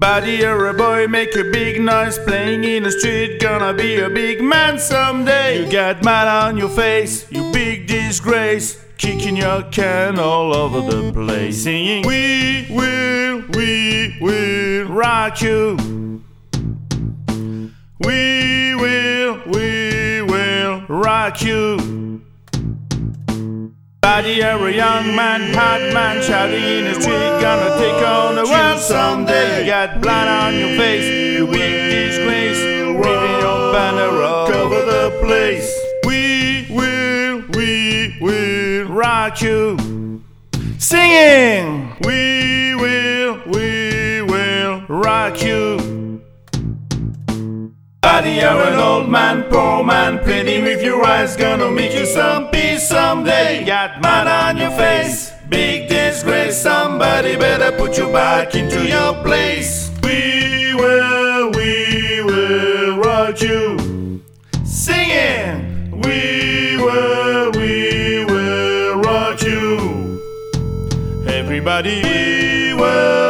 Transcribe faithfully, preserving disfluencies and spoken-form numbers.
Buddy, you're a boy, make a big noise playing in the street, gonna be a big man someday. You got mud on your face, you big disgrace, kicking your can all over the place, singing, we will, we will rock you. We will, we will rock you. Buddy, you're a young man, hot man, shouting in the street, gonna take on the world someday. You got blood on your face, you big disgrace, waving your banner all over the place. We will, we will rock you. Singing, we will, we will rock you. Buddy, you're an old man, poor man, pleading with your eyes, gonna make you some peace someday. You got mud on your face, big disgrace, somebody better put you back into your place. We will, we will rock you. Singing, we will, we will rock you. Everybody, we will.